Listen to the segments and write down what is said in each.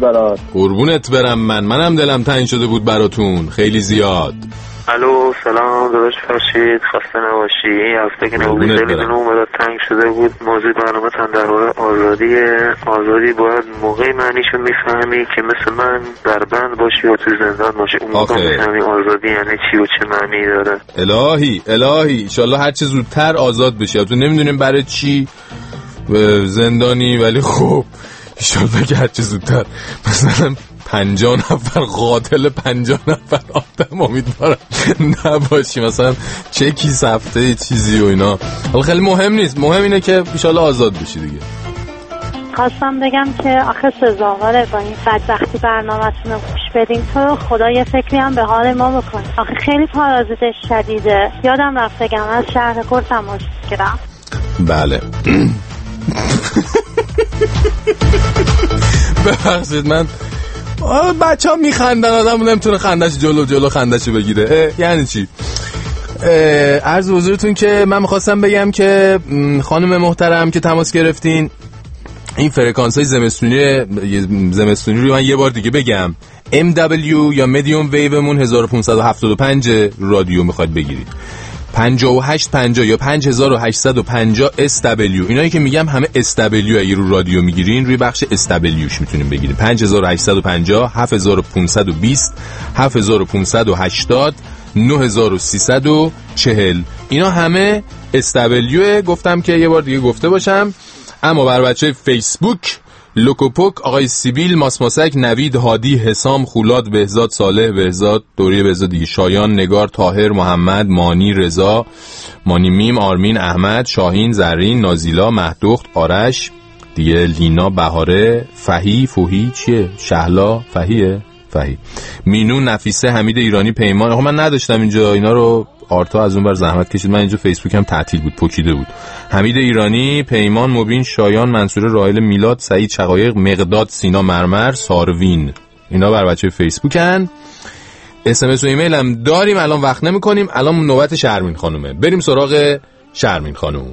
برات. قربونت برم، منم دلم تنگ شده بود براتون خیلی زیاد. الو سلام داداش فرشید، خسته نباشی. این هفته که نبودی خیلی دلم برات تنگ شده بود. موضوع برنامه تن در مورد آزادی باید موقعی معنیشو میفهمی که مثل من در بند باشی و تو زندان باشی، اون موقع میفهمی آزادی یعنی چی و چه معنی داره. الهی انشالله هر چه زودتر آزاد بشی. تو نمیدونیم برای چی زندانی، ولی خب انشالله که هر چه زودتر. مثلا 50 نفر قاتل 50 نفر آدم امیدوارم نباشی، مثلا چکی هفته چیزی و اینا. حالا خیلی مهم نیست، مهم اینه که انشالله آزاد بشی دیگه. خواستم بگم که آخه سزاواره با این بدبختی برنامه‌تون رو گوش بدین. تو خدا یه فکری هم به حال ما بکن. آخه خیلی پارازیتش شدیده. یادم رفت بگم از شهر کرد تماس گرفتم. بله ببخشید من بچه ها میخندن، آدم نمیتونه خندش جلو خندش بگیره. یعنی چی؟ عرض حضورتون که من میخواستم بگم که خانم محترم که تماس گرفتین، این فرکانس های زمستونی رو من یه بار دیگه بگم. MW یا مدیوم ویومون 1575 رادیو میخواد بگیرید، 5850 یا 5850 SW. اینایی که میگم همه SW. اگه رو رادیو میگیرین روی بخش SWش میتونین بگیرین. 5850 7520 7580 9340. اینا همه SW. گفتم که یه بار دیگه گفته باشم. اما بر بچه فیسبوک لوکوپوک، آقای سیبیل، ماسماسک، نوید، هادی، حسام، خولاد، بهزاد، صالح، بهزاد، دوری بهزاد دیگه، شایان، نگار، طاهر، محمد، مانی، رضا، مانی میم، آرمین، احمد، شاهین، زرین، نازیلا، مهدوخت، آرش دیگه، لینا، بهاره، فهی چیه؟ شهلا، فهی، مینو، نفیسه، حمید ایرانی، پیمان. آخه من نداشتم اینجا اینا رو، آرتا از اون بر زحمت کشید. من اینجا فیسبوک هم تعطیل بود، پوکیده بود. حمید ایرانی، پیمان، مبین، شایان، منصور، راحل، میلاد، سعید، شقایق، مقداد، سینا، مرمر، ساروین. اینا بر بچه فیسبوکن. SMS و ایمیل هم داریم. الان وقت نمی کنیم. الان نوبت شرمین خانومه. بریم سراغ شرمین خانوم.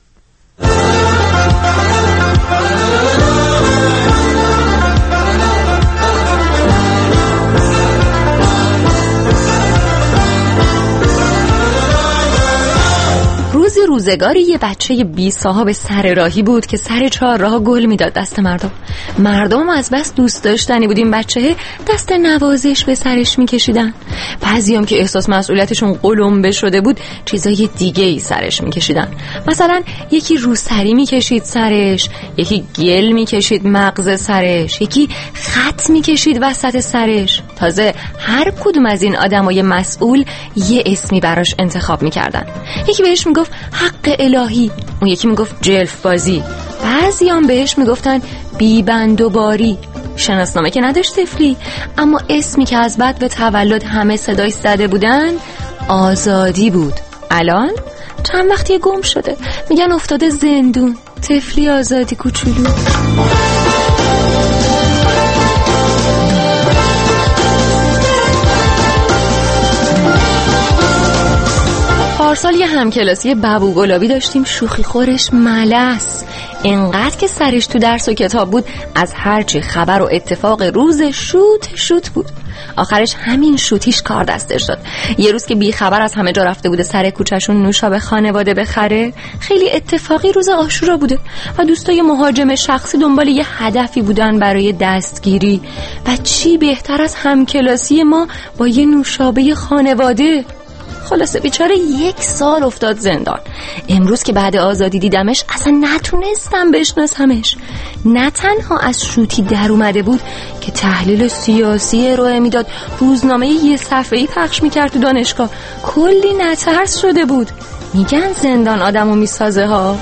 روزگاری یه بچه بی صاحب سر راهی بود که سر چهارراه گل میداد دست مردم از بس دوست داشتنی بود این بچه دست نوازش به سرش میکشیدن. بعضیام که احساس مسئولیتشون قلمبه شده بود چیزای دیگه ای سرش میکشیدن. مثلا یکی روسری میکشید سرش، یکی گل میکشید مغز سرش، یکی خط میکشید وسط سرش. تازه هر کدوم از این آدمای مسئول یه اسمی براش انتخاب میکردن. یکی بهش میگفت حق الهی، اون یکی میگفت جلف بازی، بعضیام بهش میگفتن بیبند و باری. شناسنامه که نداشت طفلی، اما اسمی که از بعد به تولد همه صداش زده بودن آزادی بود. الان چند وقتی گم شده، میگن افتاده زندون. طفلی آزادی کوچولو. پارسال یه همکلاسی بابو گلابی داشتیم، شوخی خورش ملس، اینقدر که سرش تو درس و کتاب بود از هرچی خبر و اتفاق روز شوت بود. آخرش همین شوتیش کار دستش داد. یه روز که بی خبر از همه جا رفته بوده سر کوچه‌شون نوشابه خانواده بخره، خیلی اتفاقی روز عاشورا بوده و دوستای مهاجم شخصی دنبال یه هدفی بودن برای دستگیری و چی بهتر از همکلاسی ما با یه نوشابه خانواده. خلاصه بیچاره 1 سال افتاد زندان. امروز که بعد آزادی دیدمش اصلا نتونستم بشناسمش. نه تنها از شوتی در اومده بود که تحلیل سیاسی ارائه میداد، روزنامه 1 صفحه‌ای پخش میکرد تو دانشگاه، کلی نترس شده بود. میگن زندان آدمو میسازه ها.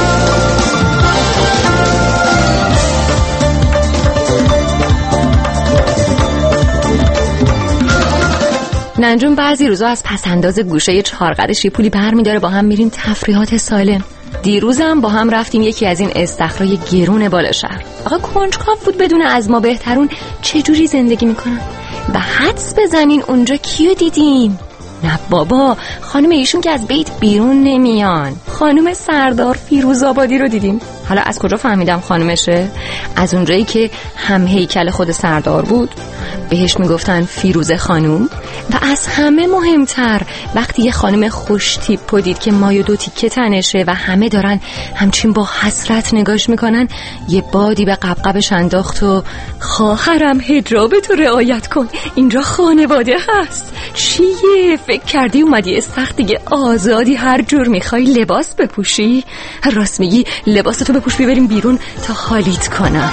ننجون بعضی روزا از پسنداز گوشه چهارقدش یه پولی برمی‌داره، با هم میریم تفریحات سالم. دیروزم با هم رفتیم یکی از این استخرای گرون بالا شهر. آقا کنجکاو بود بدونه از ما بهترون چجوری زندگی میکنن و حدس بزنین اونجا کیو دیدیم؟ نه بابا، خانم ایشون که از بیت بیرون نمیان، خانم سردار فیروزآبادی رو دیدیم. حالا از کجا فهمیدم خانومشه؟ از اونجایی که هم هیکل خود سردار بود، بهش میگفتن فیروزه خانوم، و از همه مهمتر وقتی یه خانم خوش تیپ دید که مایو 2 تیکه تنشه و همه دارن همچین با حسرت نگاش میکنن، یه بادی به قبقبش انداخت و خواهرم حجابتو رعایت کن، اینجا خانواده هست. چیه؟ فکر کردی اومدی استخ دیگه آزادی هر جور میخوای لباس بپوشی؟ راست میگی، لباستو بپوش ببریم بیرون تا حالیت کنم.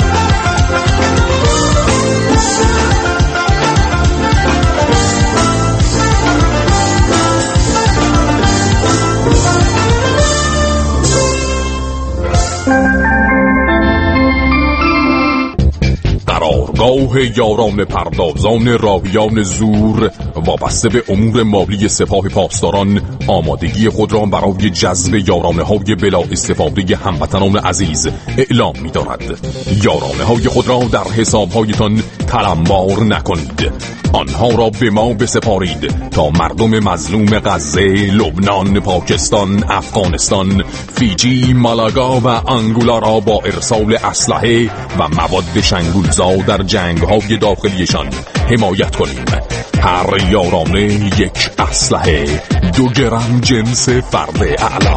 قرارگاه یاران پردازان راهیان زور وابسته به امور مالی سپاه پاسداران آمادگی خود را برای جذب یارانه های بلا استفاده هموطنان عزیز اعلام می دارد. یارانه های خود را در حساب هایتان تلمبار نکنید، آنها را به ما بسپارید تا مردم مظلوم غزه، لبنان، پاکستان، افغانستان، فیجی، مالاگا و آنگولا را با ارسال اسلحه و مواد شنگولزا در جنگ‌های داخلیشان حمایت کنیم. هر یارانه یک اسلحه، 2 گرم جنس فرد اعلی.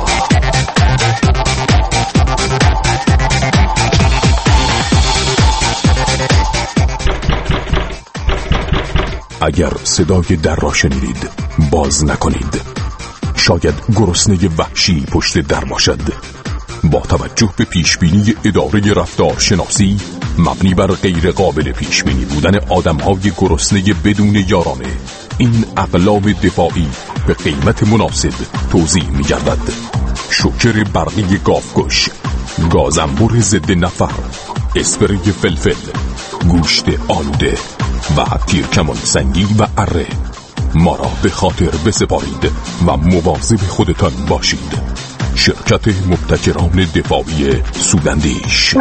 اگر صدای در را شنیدید باز نکنید، شاید گرسنه وحشی پشت در باشد. با توجه به پیشبینی اداره رفتارشناسی مبنی بر غیر قابل پیشبینی بودن آدم‌های گرسنه بدون یارانه، این اقلام دفاعی به قیمت مناسب توزیع می‌گردد. شوکر برقی گاوگوش، گازنبور ضد نفر، اسپری فلفل، گوشت آلوده و تیرکمان سنگی و اره، ما را به خاطر بسپارید و مواظب خودتان باشید. شرکت مبتکران دفاعی سوداندیش.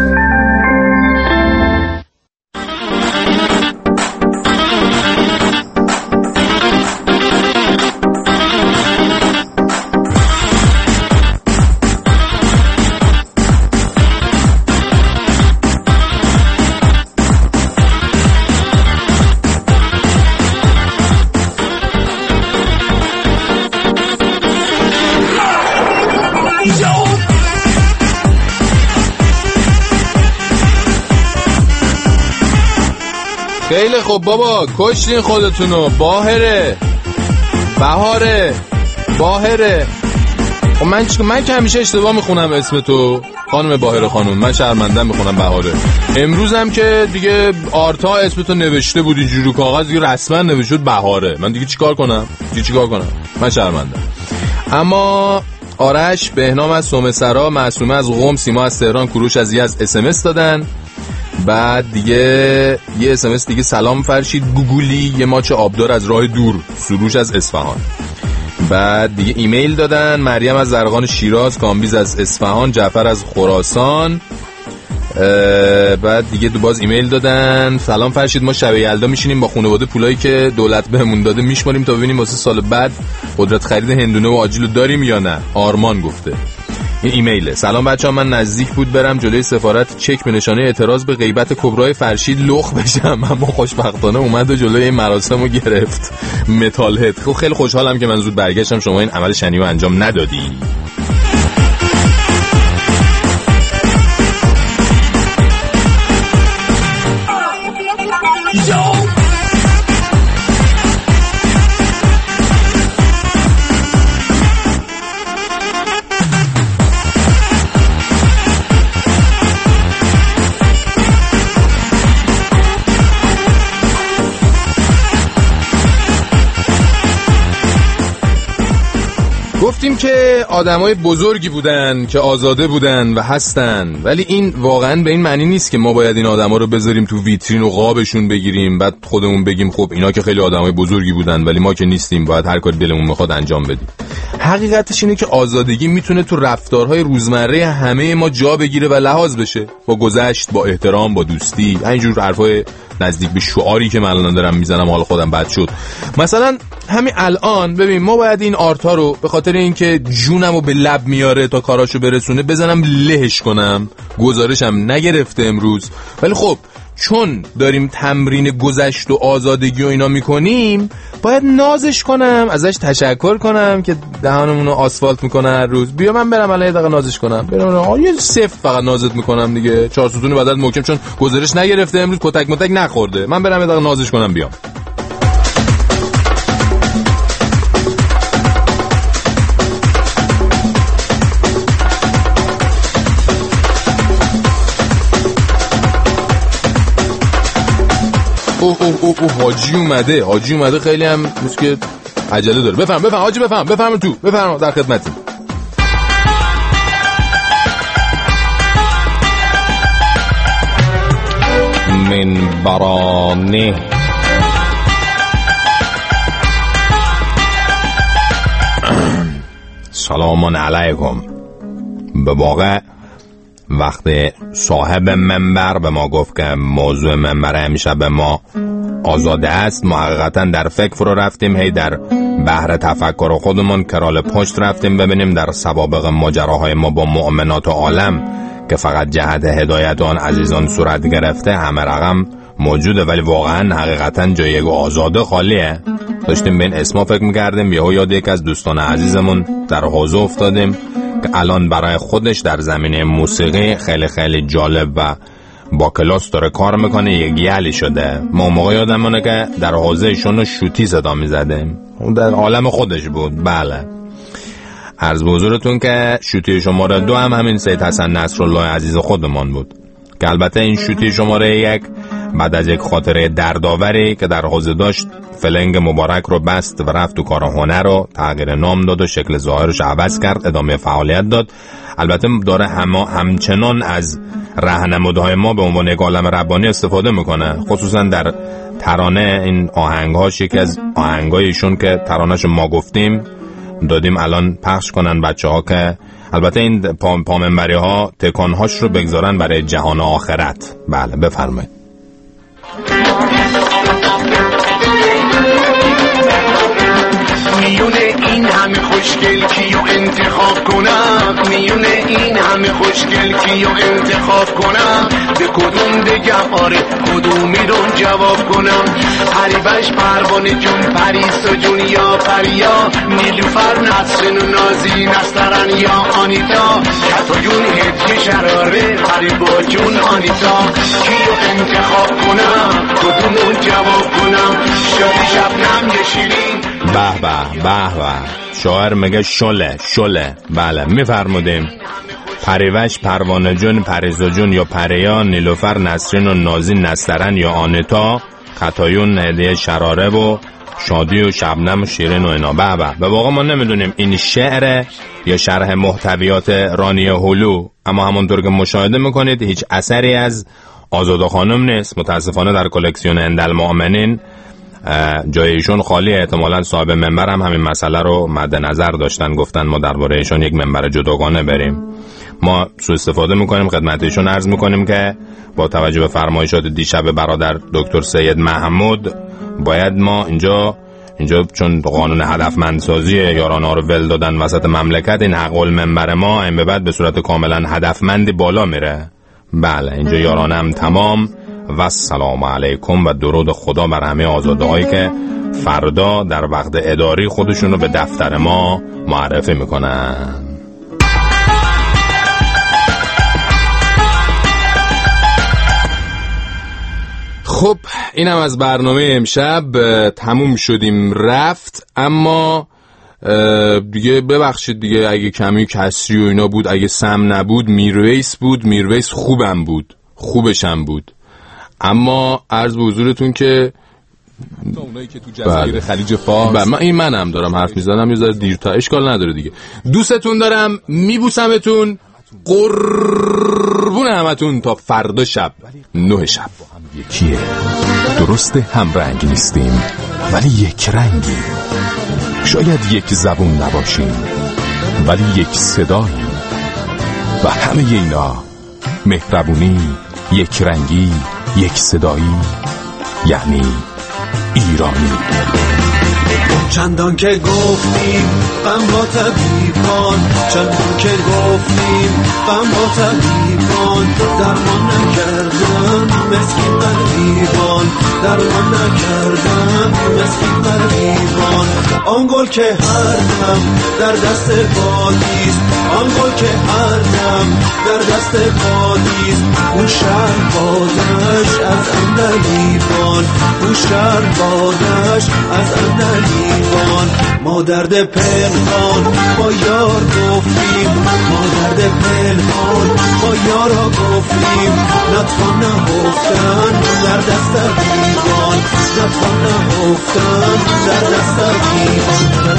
خیلی خب بابا، کشتین خودتونو. بهاره خب من که همیشه اشتباه میخونم اسم تو خانم بهاره خانم، من شرمندم میخونم بهاره. امروزم که دیگه آرتا اسم تو نوشته بود اینجوری رو کاغذ، دیگه رسما نوشته بهاره. من دیگه چیکار کنم؟ من شرمندم. اما آرش، بهنام از سومسرا، معصومه از قم، سیما از تهران، کوروش از یزد اسمس دادن. بعد دیگه یه اسمس دیگه، سلام فرشید گوگولی، یه ماچ آبدار از راه دور، سروش از اصفهان. بعد دیگه ایمیل دادن، مریم از زرقان شیراز، کامبیز از اصفهان، جعفر از خراسان. بعد دیگه باز ایمیل دادن، سلام فرشید، ما شب یلدا میشینیم با خانواده پولایی که دولت بهمون داده میشماریم تا ببینیم واسه سال بعد قدرت خرید هندونه و آجیلو داریم یا نه. آرمان گفته. این ایمیله. سلام بچه‌ها، من نزدیک بود برم جلوی سفارت چک به نشانه اعتراض به غیبت کبرای فرشید لخ بشم، اما خوشبختانه اومد و جلوی این مراسمو گرفت. متال هد. خیلی خوشحالم که من زود برگشتم، شما این عمل شنیع انجام ندادی. گفتیم که آدمای بزرگی بودن که آزاده بودن و هستن، ولی این واقعا به این معنی نیست که ما باید این آدما رو بذاریم تو ویترین و قابشون بگیریم بعد خودمون بگیم خب اینا که خیلی آدمای بزرگی بودن ولی ما که نیستیم، باید هر کاری دلمون میخواد انجام بدیم. حقیقتش اینه که آزادگی میتونه تو رفتارهای روزمره همه ما جا بگیره و لحاظ بشه، با گذشت، با احترام، با دوستی، اینجور حرفای نزدیک به شعاری که من الان دارم میزنم حال خودم بد شد. مثلا همین الان ببین ما باید این آرتا رو به خاطر اینکه جونمو به لب میاره تا کاراشو برسونه بزنم لهش کنم. گزارشم نگرفته امروز، ولی خب چون داریم تمرین گذشت و آزادگی و اینا میکنیم باید نازش کنم، ازش تشکر کنم که دهانمونو آسفالت میکنه هر روز. بیا من برم الان یه دقیقه نازش کنم، برم یه صفر فقط نازت میکنم دیگه، 4 ستون بدل محکم، چون گزارش نگرفته امروز، کتک متک نخورده. من برم یه دقیقه نازش کنم بیام. اوه حاجی اومده خیلی هم مثل که عجله داره. بفهم حاجی، بفهم تو، بفهم در خدمتی. من برانه سلام علیکم. به واقع وقتی صاحب منبر به ما گفت که موضوع منبر همیشه به ما آزاده است، ما حقیقتا در فکر فرو رفتیم، هی در بحر تفکر خودمون کرال پشت رفتیم ببینیم در سوابق ماجراهای ما با مؤمنات عالم که فقط جهت هدایت آن عزیزان صورت گرفته همه رقم موجوده، ولی واقعا حقیقتا جای یک آزاده خالیه. داشتیم به این اسما فکر میکردیم، یهو یاد یک از دوستان عزیزمون در حوزه افتادیم که الان برای خودش در زمینه موسیقی خیلی خیلی جالب و با کلاس داره کار میکنه، یک گلی شده. ما موقع یادمونه که در حوزه ایشونو شوتی صدا میزدیم، اون در عالم خودش بود. بله، عرض به حضورتون که شوتی شماره 2 هم همین سید حسن نصرالله عزیز خودمان بود که البته این شوتی شماره 1 بعد از یک خاطره دردآوری که در حوزه داشت فلنگ مبارک رو بست و رفت تو کار هنر رو تغییر نام داد و شکل ظاهرش عوض کرد، ادامه فعالیت داد. البته داره همچنان از راهنمودهای ما به عنوان یک عالم ربانی استفاده میکنه، خصوصا در ترانه. این آهنگهاش یکی از آهنگای ایشون که ترانهش ما گفتیم دادیم الان پخش کنن بچه‌ها، که البته این پامنبری ها تکانهاش رو بگذارن برای جهان آخرت. بله بفرمایید. میونه این همه خوشگل کیو انتخاب کنم، میونه این همه خوشگل کیو انتخاب کنم، به کدوم بگم آره کدومی رو جواب کنم. پریبش پروانه جون، پریسا جون یا پریا، نیلوفر نسرین و نازی نسترن یا آنیتا، کتا جون هدیه شراره پریبا جون آنیتا. کیو انتخاب کنم کدومو جواب کنم، شادی شبنم یه شیرین. به به به به، شاعر میگه شله. بله میفرمودیم. پریوش پروانه جون، پریزا جون یا پریا، نیلوفر نسرین و نازی نسترن یا آنیتا، خطایون هدیه شراره و شادی و شبنم و شیرین و اینا. به واقع ما نمیدونیم این شعره یا شرح محتویات رانی هلو، اما همونطور که مشاهده میکنید هیچ اثری از آزاده خانم نیست. متاسفانه در کلکسیون هندالمؤمنین جای ایشون خالیه. احتمالاً صاحب منبر هم همین مسئله رو مد نظر داشتن، گفتن ما درباره ایشون یک منبر جداگانه بریم. ما سوء استفاده میکنیم، خدمت ایشون عرض میکنیم که با توجه به فرمایشات دیشب برادر دکتر سید محمود باید ما اینجا چون قانون هدفمندسازی یارانه رو ول دادن وسط مملکت، این حق المنبر ما این به بعد به صورت کاملا هدفمندی بالا میره. بله اینجا یارانه هم تمام و السلام علیکم و درود خدا بر همه آزاده هایی که فردا در وقت اداری خودشون رو به دفتر ما معرفی میکنن. خب اینم از برنامه امشب. تموم شدیم رفت، اما دیگه ببخشید دیگه اگه کمی کسری و اینا بود، اگه سم نبود میرویس بود. میرویس خوبشم بود. اما عرض به حضورتون که اونایی که تو جزایر خلیج فارس، منم دارم حرف میزنم یه ذره دیرتر، اشکال نداره دیگه. دوستتون دارم، میبوسمتون، قربون همتون تا فردا شب 9 شب. یکیه، درست هم رنگ نیستیم ولی یک رنگی. شاید یک زبون نباشیم ولی یک صداییم. و همه اینا مهربونی، یک رنگی، یک صدایی، یعنی ایرانی. چندان که گفتیم غم با طبیبان، چندان که گفتیم غم با طبیبان، درمان نکردن مسکین غریبان، درمان نکردن مسکین غریبان. آن گل که هر دم در دست بادیست، آن گل که هر دم در دست بادیست، اون شهر بادش از اندلیبان، اون شهر بادش از اندلیبان. ما درد پنهان با یار گفتیم، ما درد پنهان با یارا گفتیم، نتوان نهفتن در دست دیوان، نتوان نهفتن در دست دیوان.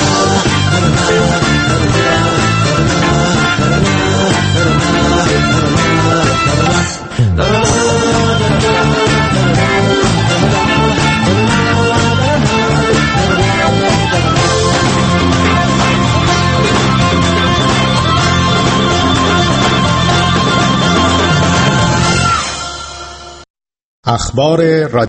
اخبار